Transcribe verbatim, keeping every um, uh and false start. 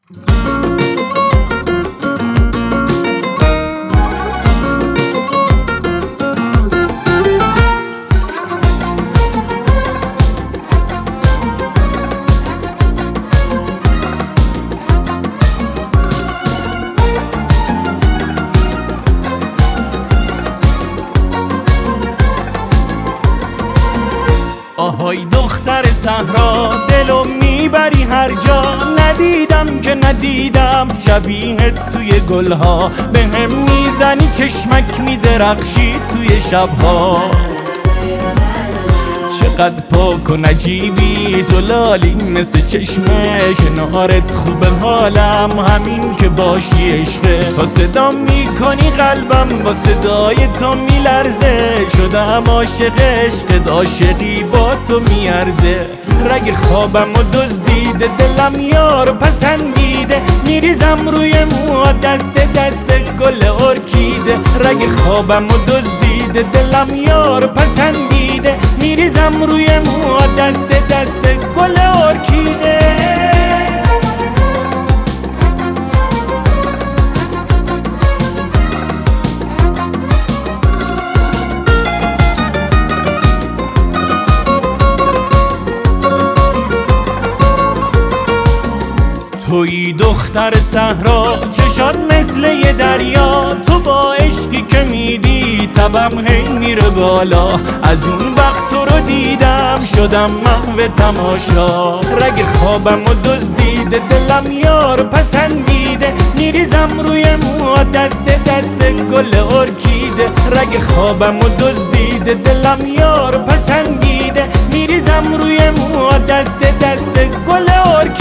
آهای دختر صحرا، دلو میبری هر جا. ندیدم که ندیدم شبیهت توی گلها. به هم میزنی چشمک میدرخشی توی شبها. چقدر پاک و نجیبی زلالی مثل چشمه. کنارت خوبه حالم همین که باشی عشقه. تا صدا میکنی قلبم با صدای تو میلرزه. شدم عاشق عشقت، عاشقی با تو میارزه. رگ خوابم و دزدیده، دلم یارو پسندیده. میریزم روی موها دست دست گل ارکیده. رگ خوابم و دزدیده، دلم یارو پسندیده. میریزم روی موها دست دست گل ارکیده. توی دختر صحرا، چشات مثل یه دریا. تو با عشقی که میدی تبم هی میره بالا. از اون وقت تو رو دیدم شدم محو تماشا. رگ خوابم و دزدیده، دلم یارو پسندیده. میریزم روی موها دست دست گل ارکیده. رگ خوابم و دزدیده، دلم یارو پسندیده. میریزم روی موها دست دست گل ارکیده.